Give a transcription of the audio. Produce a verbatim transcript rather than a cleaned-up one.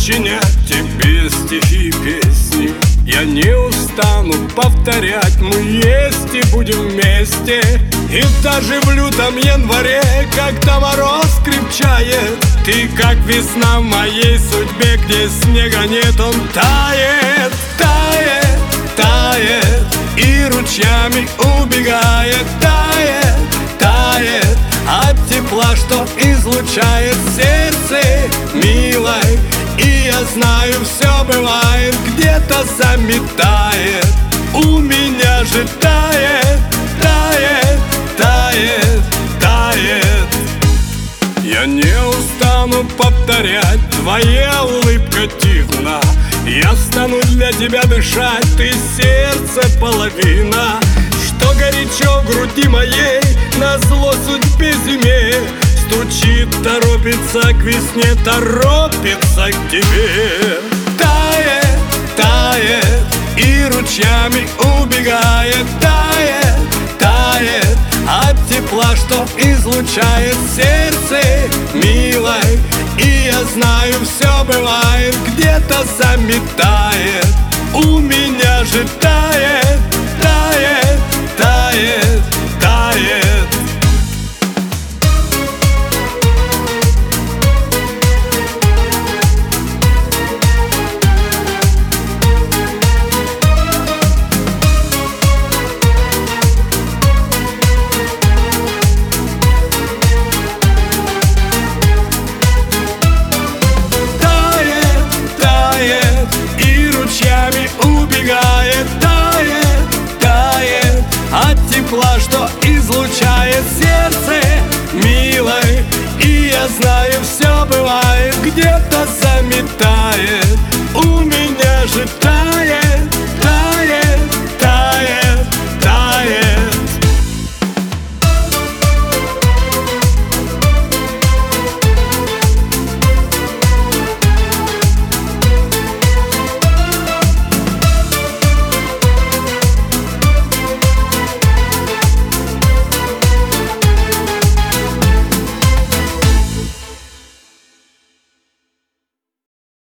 сочинять тебе стихи и песни. Я не устану повторять: мы есть и будем вместе. И даже в лютом январе, когда мороз крепчает, ты как весна в моей судьбе, где снега нет, он тает, тает, тает и ручьями убегает, тает, тает от тепла, что излучает сердце милой. И я знаю, все бывает, где-то заметает, у меня же тает, тает, тает, тает. Я не устану повторять: твоя улыбка дивна. Я стану для тебя дышать, ты сердце половина. Что горячо в груди моей, назло судьбе зиме, стучит, торопится к весне, торопится к тебе. Тает, тает и ручьями убегает, тает, тает от тепла, что излучает сердце милой. И я знаю, все бывает, где-то заметает, у меня же тает, тает, тает, тает. Убегает, тает, тает от тепла, что излучает сердце милой. И я знаю, все бывает, где-то заметает, у меня же тает,